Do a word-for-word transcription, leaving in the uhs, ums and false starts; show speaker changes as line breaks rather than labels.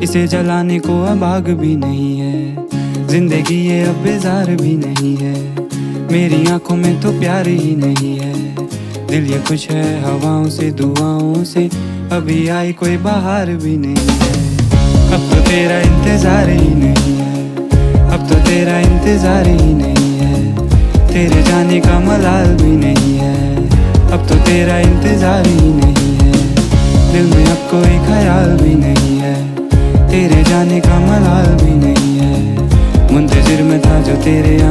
इसे जलाने को अब आग भी नहीं है, जिंदगी ये अब बेजार भी नहीं है। मेरी आंखों में तो प्यार ही नहीं है, दिल ये खुश है हवाओं से दुआओं से, अभी आई कोई बाहर भी नहीं है। अब तो तेरा इंतजार ही नहीं है, अब तो तेरा इंतजार ही नहीं है, तेरे जाने का मलाल भी नहीं है। अब तो तेरा इंतजार ही नहीं है, दिल में अब कोई ख्याल भी नहीं है, तेरे जाने का मलाल भी नहीं है। मुंतजिर में था जो तेरे